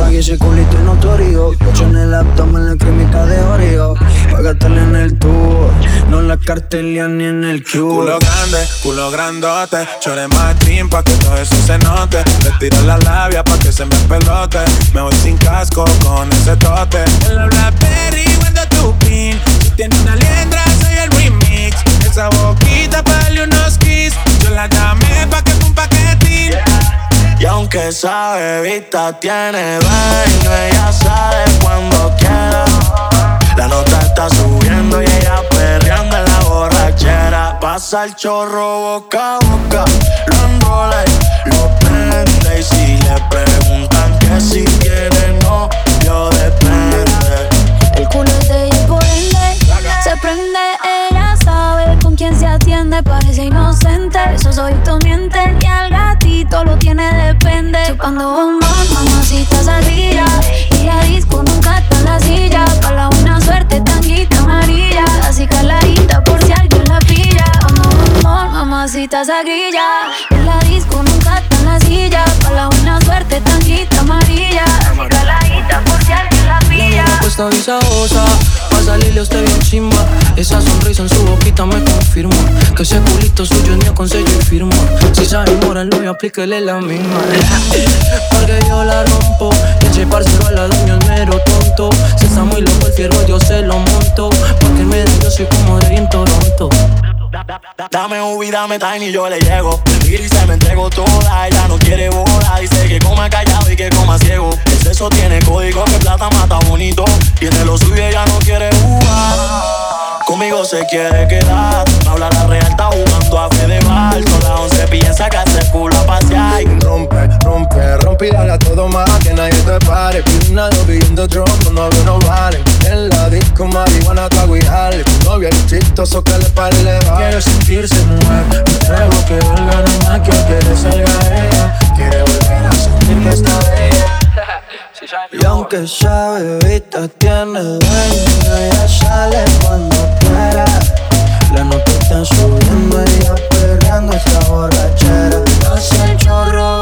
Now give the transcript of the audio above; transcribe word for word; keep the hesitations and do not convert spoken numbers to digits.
y ese culito es notorio. Ocho en el abdomen, la cremita de Oreo. Pa' gastarle en el tubo, no en la cartelia ni en el cubo. Culo grande, culo grandote. Chore más team pa' que todo eso se note. Le tiro la labia pa' que se me pelote. Me voy sin casco con ese tote. En la Blackberry guardo tu pin. Si tiene una liendra soy el remix. Esa boquita pa' darle unos kiss. Yo la llamé pa' que fue un paquetín. Y aunque esa bebita tiene dueño, ella sabe cuando quiera. La nota está subiendo y ella perreando en la borrachera. Pasa el chorro boca a boca, lo enrola y lo prende. Y si le preguntan que si tiene novio, depende. El culo es de ella y por ende se prende. Ella sabe con quién se atiende. Parece inocente, esos ojitos mienten. Y al gatito lo tiene depende. Chupando bombón, mamacita salvilla. Y la disco nunca está en la silla. Pa' la buena suerte, tanguita amarilla. Así caladita por si alguien la pilla. Chupando bombón, mamacita salvilla. Y la disco nunca está en la silla. Pa' la buena suerte, tanguita amarilla. Así caladita por si alguien la pilla. La puesta visajosa, pa' salirle a usted bien chimba. Esa sonrisa en su boquita me confirma que ese culito suyo es mío con sello y firma. Si sabe morarlo, aplíquele la misma. Porque yo la rompo, eche parcero al lado mío es mero tonto. Si está muy loco el fierro yo se lo monto. Porque en medio yo soy como de en Toronto. Dame Ubi, dame Tiny, yo le llego. Me mira y se me entrego toda. Ella no quiere bola, dice que coma callado y que coma ciego. El sexo tiene código, que plata mata bonito. Tiene lo suyo, ella no quiere jugar. Conmigo se quiere quedar. Habla la real, está jugando a Fedeval. Toda once piensa que hace culo a pasear. Rompe, rompe, rompe y dale a todo más. Que nadie te pare. Pide una doble in the drum, no novios no valen. En la disco marihuana trago y jale. Tu novio es chistoso que le pare le va. Quiere sentirse mujer, me atrevo que valga no más que quiere salga ella. Quiere volver a sentir que está bella. Y aunque esa bebita tiene dueño, ella sale cuando quiera. La nota está subiendo, ella perreando esta borrachera. Hace el chorro